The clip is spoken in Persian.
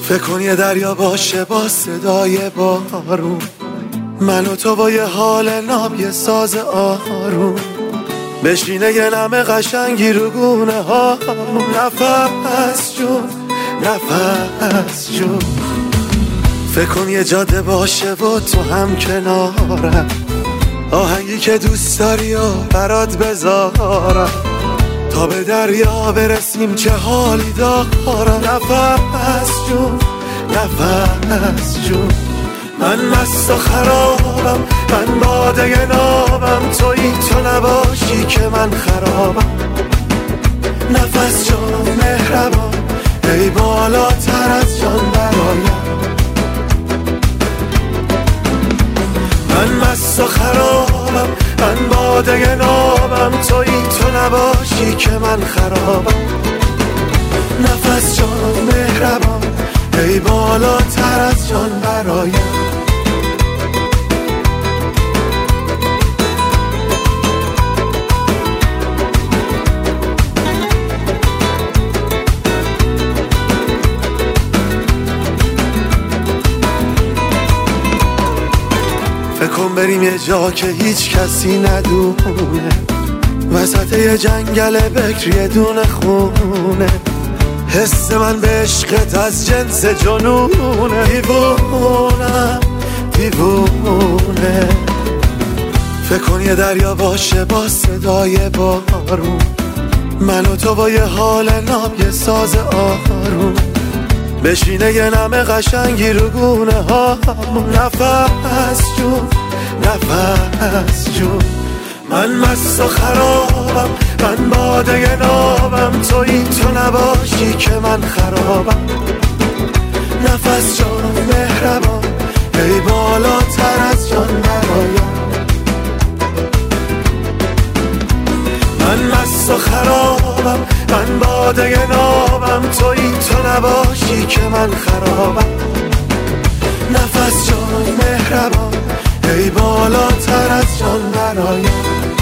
فکر کن یه دریا باشه با صدای بارون، من و تو با یه حال ناب یه ساز آروم، بشینه یه نمه قشنگی رو گونه ها، نفس جون نفس جون. فکر کن یه جاده باشه و تو هم کنارم، آهنگی که دوست داری و برات بذارم، تا به دریا برسیم چه حالی دارم. نفس جون نفس جون. من مست و خرابم، من باده نابم، تویی تو نباشی که من خرابم. نفس جان مهربان، ای بالاتر از جان برایم. من مست و خرابم، من باده نابم، تویی تو نباشی که من خرابم. نفس جان مهربان، ای بالاتر از جان برایم. فکر کن بریم یه جا که هیچ کسی ندونه، وسط یه جنگل بکر یه دونه خونه، حس من به عشقت از جنس جنونه. دیوونم دیوونه. فکر کن یه دریا باشه با صدای بارون، من و تو با یه حال ناب یه ساز آروم، بشینه یه نمه قشنگی رو گونه ها، نفس جون نفس جون. من مست و خرابم، من باده نابم، تویی تو نباشی که من خرابم. نفس جان مهربان، ای بالاتر از جان برایم. من مست و خرابم، من باده نابم، تویی تو نباشی که من خرابم. نفس جان مهربان، ای بالاتر از جان برایم.